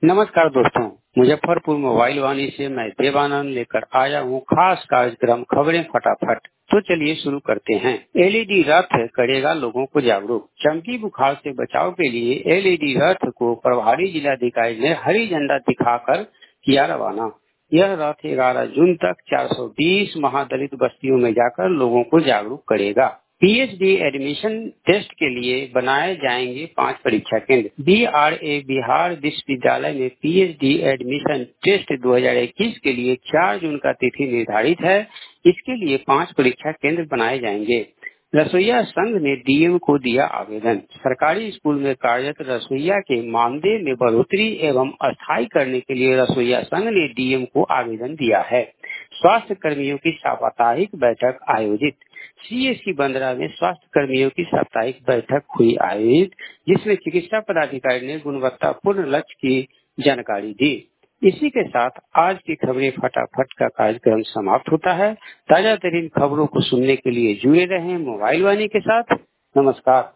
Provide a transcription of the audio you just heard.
नमस्कार दोस्तों, मुजफ्फरपुर मोबाइल वाणी से मैं देवानंद लेकर आया हूँ खास कार्यक्रम खबरें फटाफट। तो चलिए शुरू करते हैं। एलईडी रथ करेगा लोगों को जागरूक। चमकी बुखार से बचाव के लिए एलईडी रथ को प्रभारी जिलाधिकारी ने हरी झंडा दिखाकर किया रवाना। यह रथ 11 जून तक 420 महादलित बस्तियों में जाकर लोगों को जागरूक करेगा। पीएचडी एडमिशन टेस्ट के लिए बनाए जाएंगे 5 परीक्षा केंद्र। बीआरए बिहार विश्वविद्यालय में पीएचडी एडमिशन टेस्ट 2021 के लिए 4 जून का तिथि निर्धारित है। इसके लिए 5 परीक्षा केंद्र बनाए जाएंगे। रसोईया संघ ने डीएम को दिया आवेदन। सरकारी स्कूल में कार्यरत रसोईया के मानदेय में बढ़ोतरी एवं अस्थायी करने के लिए रसोईया संघ ने डीएम को आवेदन दिया है। स्वास्थ्य कर्मियों की साप्ताहिक बैठक आयोजित। सीएससी बंदरा में स्वास्थ्य कर्मियों की साप्ताहिक बैठक हुई आयोजित, जिसमें चिकित्सा पदाधिकारी ने गुणवत्तापूर्ण लक्ष्य की जानकारी दी। इसी के साथ आज की खबरें फटाफट का कार्यक्रम समाप्त होता है। ताजा तरीन खबरों को सुनने के लिए जुड़े रहें मोबाइल वाणी के साथ। नमस्कार।